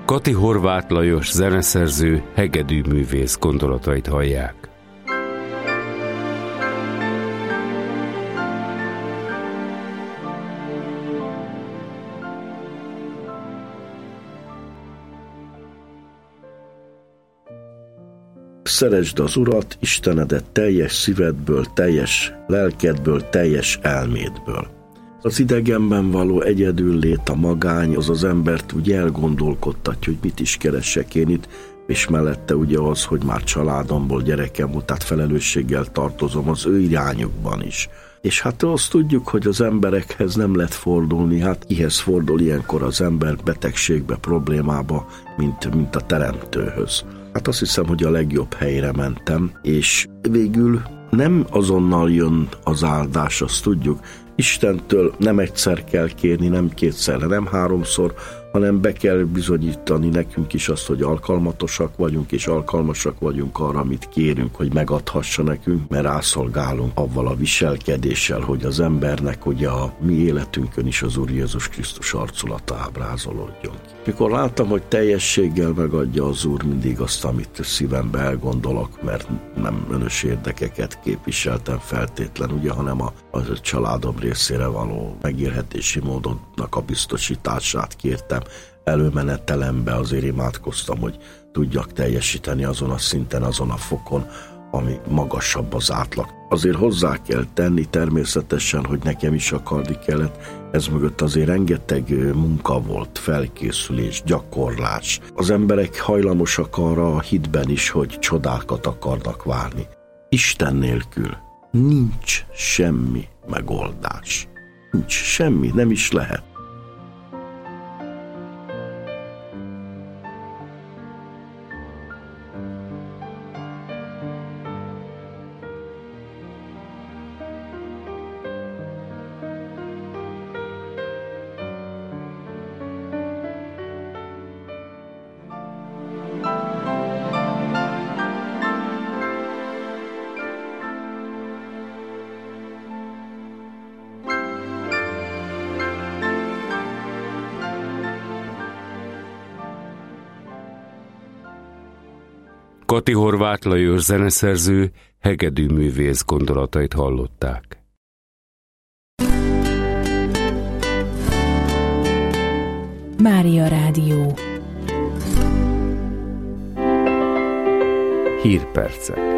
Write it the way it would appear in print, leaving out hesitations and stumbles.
Kati Horváth Lajos zeneszerző, hegedűművész gondolatait hallják. Szeresd az Urat, Istenedet teljes szívedből, teljes lelkedből, teljes elmédből. Az idegenben való egyedüllét, a magány, az embert úgy elgondolkodtatja, hogy mit is keresek én itt, és mellette ugye az, hogy már családomból gyerekem volt, tehát felelősséggel tartozom az ő irányukban is. És hát azt tudjuk, hogy az emberekhez nem lehet fordulni, hát kihez fordul ilyenkor az ember betegségbe, problémába, mint a teremtőhöz. Hát azt hiszem, hogy a legjobb helyre mentem, és végül nem azonnal jön az áldás, azt tudjuk. Istentől nem egyszer kell kérni, nem kétszer, nem háromszor, hanem be kell bizonyítani nekünk is azt, hogy alkalmatosak vagyunk, és alkalmasak vagyunk arra, amit kérünk, hogy megadhassa nekünk, mert rászolgálunk avval a viselkedéssel, hogy az embernek ugye a mi életünkön is az Úr Jézus Krisztus arculata ábrázolódjon. Mikor láttam, hogy teljességgel megadja az Úr mindig azt, amit szívembe elgondolok, mert nem önös érdekeket képviseltem feltétlen, ugye, hanem a családom részére való megélhetési módnak a biztosítását kértem. Előmenetelembe azért imádkoztam, hogy tudjak teljesíteni azon a szinten, azon a fokon, ami magasabb az átlag. Azért hozzá kell tenni természetesen, hogy nekem is akarni kellett, ez mögött azért rengeteg munka volt, felkészülés, gyakorlás. Az emberek hajlamosak arra a hitben is, hogy csodákat akarnak várni. Isten nélkül nincs semmi megoldás. Nincs semmi, nem is lehet. Kati Horváth Lajos zeneszerző, hegedűművész gondolatait hallották. Mária Rádió. Hírpercek.